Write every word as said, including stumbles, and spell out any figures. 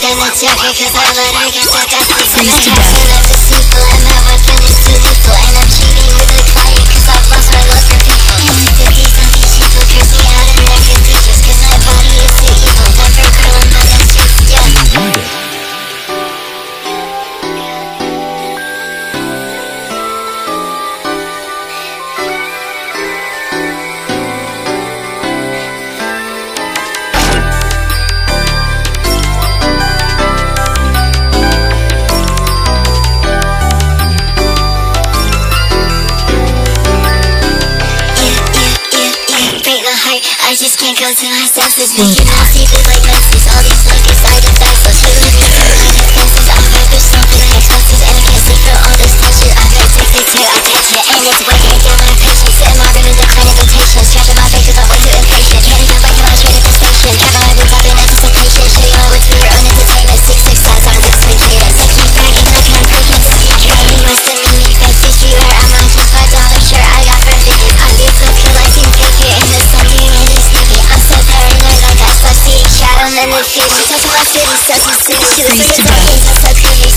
in the darker, cause I let her get stuck up. Freeze to death. Life is deceitful and my weapon is too lethal. And I'm cheating with a client cause I've lost my love for people. Addicted these and these people curse me out and they're good teachers. Cause my body is too evil. Never growing but I'm just, yeah. I just can't go to my senses. Making my secret like Nazis. All these lucky side effects. I'll shoot it with my expenses. I've heard there's something expenses. And I can't sleep for all this tension. I've heard addicted to attention. And it's weighing down my patience. Sitting my room in declining rotation. Stretching my face cause I'm way too impatient. Can't even wait till I'm straight at the station. Having my boots up in anticipation. Shitting my wits for your own entertainment. Six six sides on this sweet cadence. I keep bragging like I'm pregnancy. Driving west of me, fancy streetwear. I'm on just five dollars shirt I got for fifty. I live so collecting paper in the sun. I'm so paranoid, I got such shadow and then it feels. Touching my city, such a city. She looks like a dog, that's so creepy.